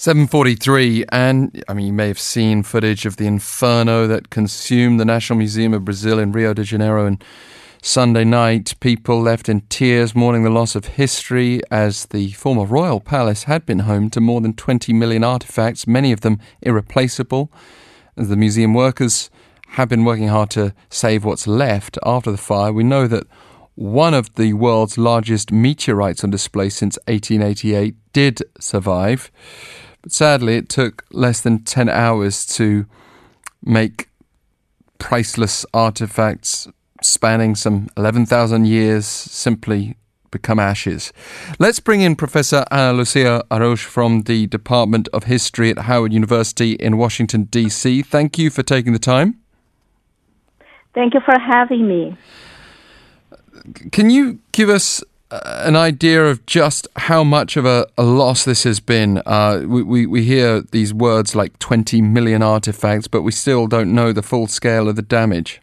7:43, and you may have seen footage of the inferno that consumed the National Museum of Brazil in Rio de Janeiro on Sunday night. People left in tears, mourning the loss of history, as the former royal palace had been home to more than 20 million artifacts, many of them irreplaceable. The museum workers have been working hard to save what's left after the fire. We know that one of the world's largest meteorites on display since 1888 did survive. But sadly, it took less than 10 hours to make priceless artifacts spanning some 11,000 years simply become ashes. Let's bring in Professor Ana Lucia Araújo from the Department of History at Howard University in Washington, D.C. Thank you for taking the time. Thank you for having me. Can you give us an idea of just how much of a loss this has been? We hear these words like 20 million artifacts, but we still don't know the full scale of the damage.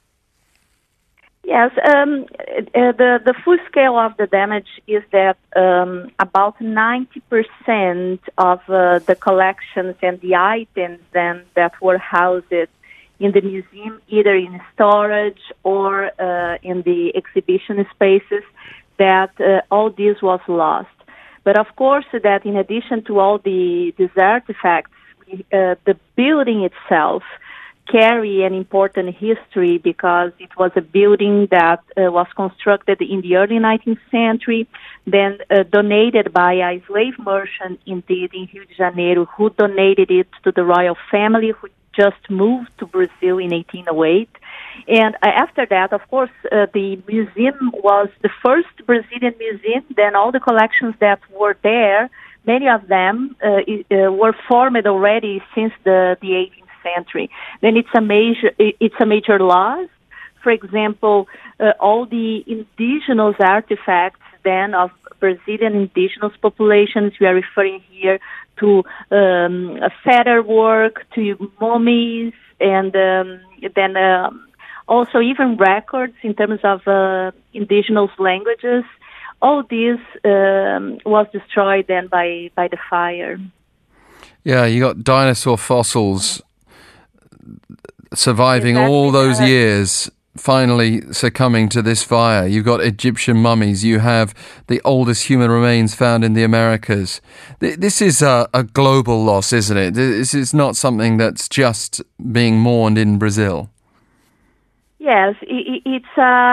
Yes, the full scale of the damage is that about 90% of the collections and the items then that were housed in the museum, either in storage or in the exhibition spaces, that all this was lost. But of course, that in addition to all these artifacts, the building itself carry an important history, because it was a building that was constructed in the early 19th century, then donated by a slave merchant indeed in Rio de Janeiro, who donated it to the royal family, who just moved to Brazil in 1808. And after that, of course, the museum was the first Brazilian museum. Then all the collections that were there, many of them were formed already since the 18th century. Then it's a major loss. For example, all the indigenous artifacts then of Brazilian indigenous populations. We are referring here to feather work, to mummies, and then also even records in terms of indigenous languages. All this was destroyed then by the fire. Yeah, you got dinosaur fossils surviving all those years, finally succumbing to this fire. You've got Egyptian mummies. You have the oldest human remains found in the Americas. This is a global loss, isn't it? This is not something that's just being mourned in Brazil. Yes, it's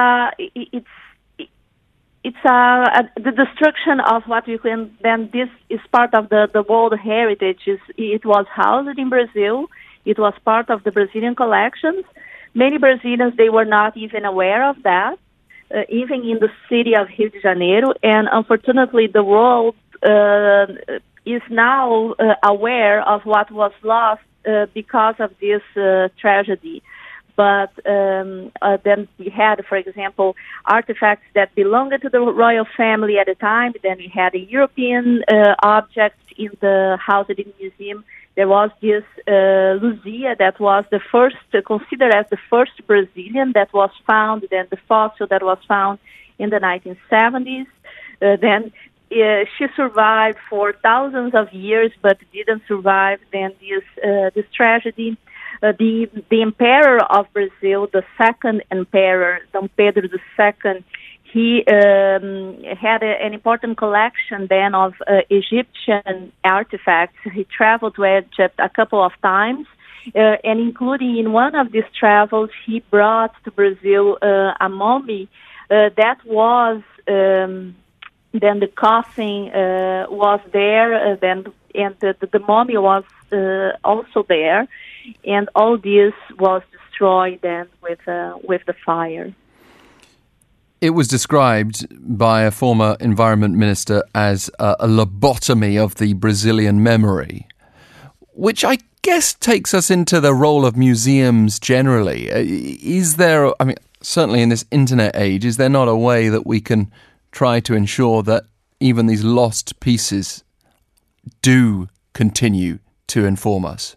the destruction of what we can. Then this is part of the World Heritage. It was housed in Brazil. It was part of the Brazilian collections. Many Brazilians, they were not even aware of that, even in the city of Rio de Janeiro. And unfortunately, the world is now aware of what was lost because of this tragedy. But then we had, for example, artifacts that belonged to the royal family at the time. Then we had a European object in the house of the museum. There was this Luzia that was the first, considered as the first Brazilian that was found, then the fossil that was found in the 1970s. Then she survived for thousands of years, but didn't survive then this tragedy. The emperor of Brazil, the second emperor, Dom Pedro II, he had an important collection then of Egyptian artifacts. He traveled to Egypt a couple of times, and including in one of these travels, he brought to Brazil a mummy that was, then the coffin was there, and the mummy was also there, and all this was destroyed then with the fire. It was described by a former environment minister as a lobotomy of the Brazilian memory, which I guess takes us into the role of museums generally. Is there, certainly in this internet age, is there not a way that we can try to ensure that even these lost pieces do continue to inform us?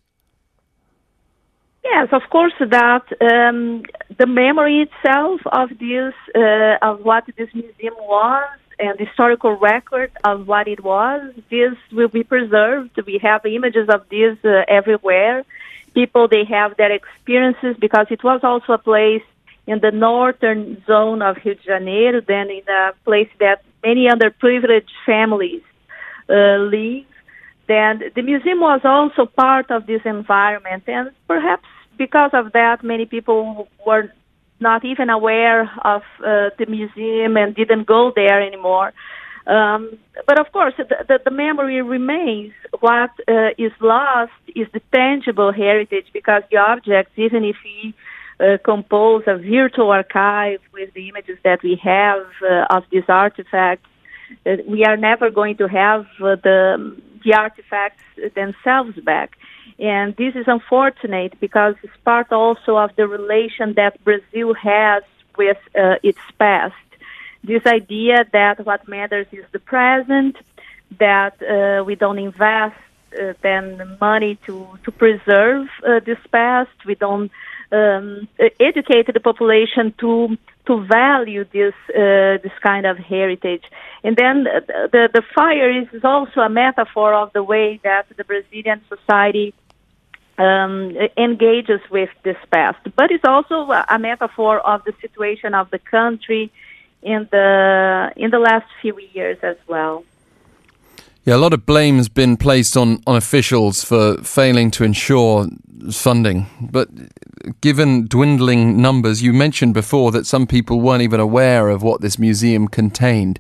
Yes, of course, that the memory itself of this, of what this museum was and historical record of what it was. This will be preserved. We have images of this everywhere. People, they have their experiences because it was also a place in the northern zone of Rio de Janeiro, then in a place that many underprivileged families live. Then the museum was also part of this environment, and perhaps because of that, many people were not even aware of the museum and didn't go there anymore. But of course, the memory remains. What is lost is the tangible heritage, because the objects, even if we compose a virtual archive with the images that we have of these artifacts, we are never going to have the artifacts themselves back. And this is unfortunate because it's part also of the relation that Brazil has with its past. This idea that what matters is the present, that we don't invest then money to preserve this past. We don't educate the population to value this kind of heritage. And then the fire is also a metaphor of the way that the Brazilian society engages with this past. But it's also a metaphor of the situation of the country in the last few years as well. Yeah, a lot of blame has been placed on officials for failing to ensure funding. But given dwindling numbers, you mentioned before that some people weren't even aware of what this museum contained.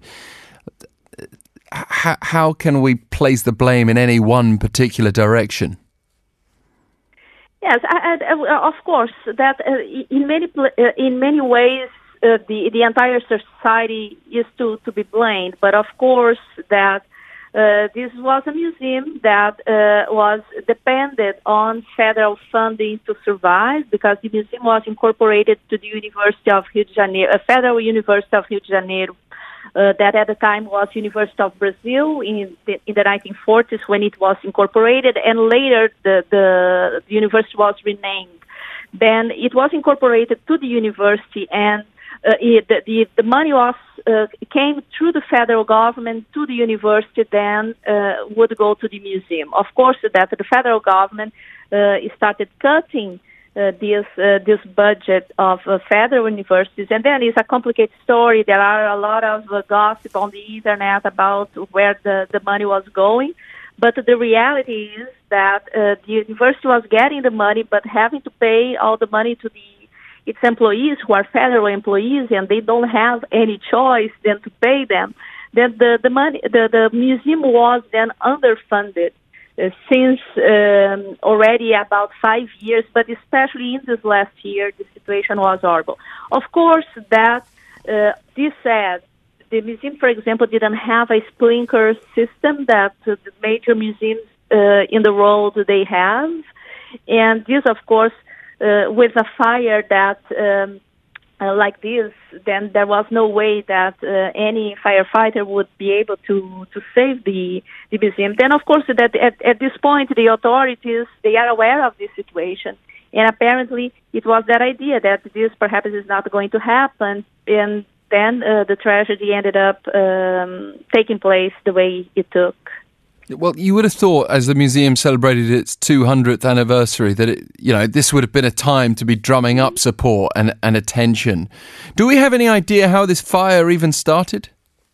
How can we place the blame in any one particular direction? Yes, of course, that in many ways the entire society is to be blamed. But of course that this was a museum that was dependent on federal funding to survive, because the museum was incorporated to the University of Rio de Janeiro, a Federal University of Rio de Janeiro, that at the time was University of Brazil in the 1940s when it was incorporated, and later the university was renamed. Then it was incorporated to the university, and the money was came through the federal government to the university, then would go to the museum. Of course, that the federal government started cutting this budget of federal universities, and then it's a complicated story. There are a lot of gossip on the internet about where the money was going, but the reality is that the university was getting the money, but having to pay all the money to its employees, who are federal employees, and they don't have any choice than to pay them. Then the museum was then underfunded since already about 5 years, but especially in this last year, the situation was horrible. Of course, that this said, the museum, for example, didn't have a sprinkler system that the major museums in the world they have, and this, of course, with a fire that like this, then there was no way that any firefighter would be able to save the museum. Then, of course, that at this point, the authorities, they are aware of this situation. And apparently, it was that idea that this perhaps is not going to happen. And then the tragedy ended up taking place the way it took. Well, you would have thought, as the museum celebrated its 200th anniversary, that this would have been a time to be drumming up support and attention. Do we have any idea how this fire even started?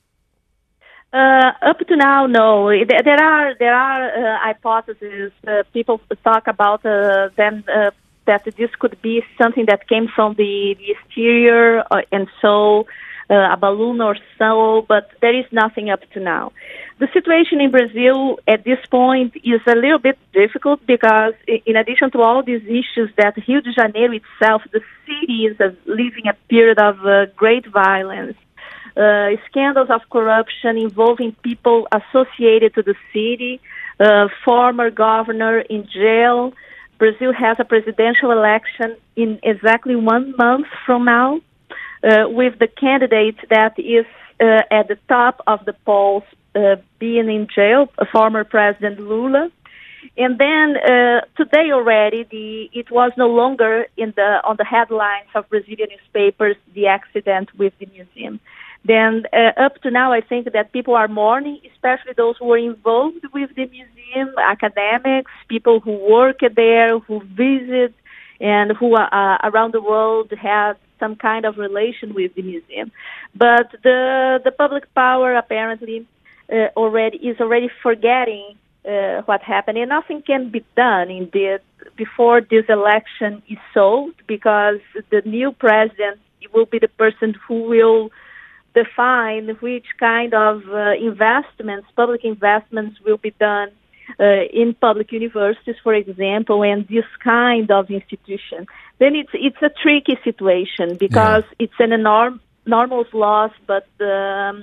Up to now, no. There are hypotheses. People talk about that this could be something that came from the exterior, and so a balloon or so, but there is nothing up to now. The situation in Brazil at this point is a little bit difficult because, in addition to all these issues, that Rio de Janeiro itself, the city, is living a period of great violence. Scandals of corruption involving people associated to the city, former governor in jail. Brazil has a presidential election in exactly 1 month from now, with the candidate that is at the top of the polls being in jail, former President Lula. And then today already, it was no longer on the headlines of Brazilian newspapers, the accident with the museum. Then up to now, I think that people are mourning, especially those who were involved with the museum, academics, people who work there, who visit, and who around the world have some kind of relation with the museum. But the public power apparently is already forgetting what happened, and nothing can be done indeed before this election is solved, because the new president will be the person who will define which kind of public investments will be done in public universities, for example, and this kind of institution. Then it's a tricky situation, because it's an enormous loss, but there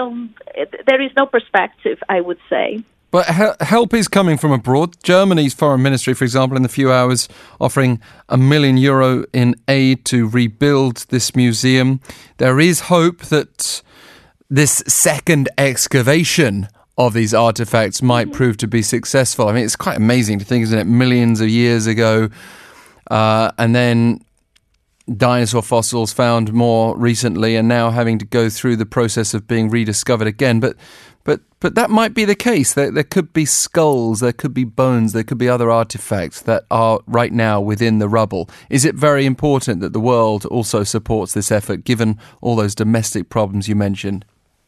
is no perspective, I would say. But help is coming from abroad. Germany's foreign ministry, for example, in the few hours offering €1 million in aid to rebuild this museum. There is hope that this second excavation of these artifacts might prove to be successful. I mean, it's quite amazing to think, isn't it? Millions of years ago, and then dinosaur fossils found more recently, and now having to go through the process of being rediscovered again. But that might be the case. There could be skulls, there could be bones, there could be other artifacts that are right now within the rubble. Is it very important that the world also supports this effort, given all those domestic problems you mentioned?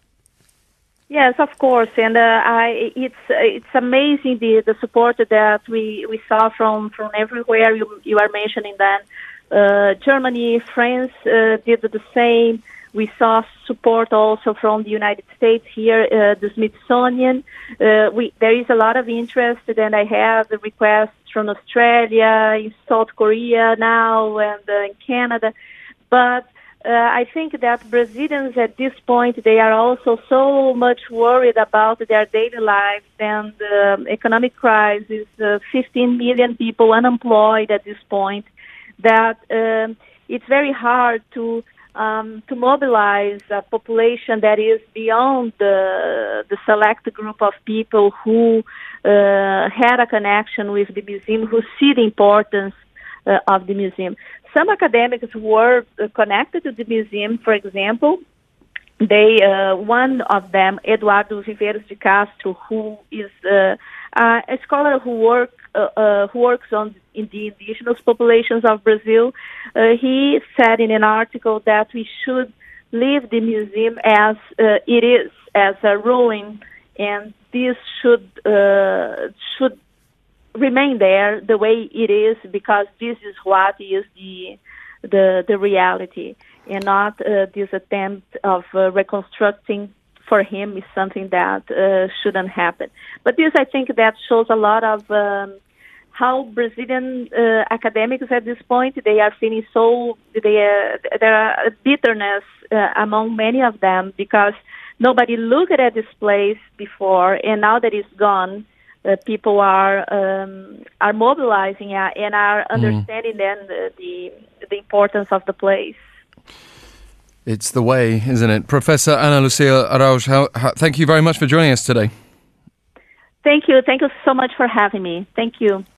Yes, of course, and it's amazing the support that we saw from everywhere. You are mentioning that Germany, France did the same. We saw support also from the United States here, the Smithsonian. There is a lot of interest, and I have the requests from Australia, in South Korea now, and in Canada. But I think that Brazilians at this point, they are also so much worried about their daily lives and the economic crisis, 15 million people unemployed at this point, that it's very hard to mobilize a population that is beyond the select group of people who had a connection with the museum, who see the importance of the museum. Some academics were connected to the museum, for example. One of them, Eduardo Viveiros de Castro, who is a scholar who works in the indigenous populations of Brazil, he said in an article that we should leave the museum as it is, as a ruin, and this should remain there the way it is, because this is what is the reality, and not this attempt of reconstructing for him is something that shouldn't happen. But this, I think, that shows a lot of how Brazilian academics at this point, they are feeling there are bitterness among many of them, because nobody looked at this place before, and now that it's gone, people are mobilizing and are understanding then the importance of the place. It's the way, isn't it? Professor Ana Lucia Araújo, thank you very much for joining us today. Thank you. Thank you so much for having me. Thank you.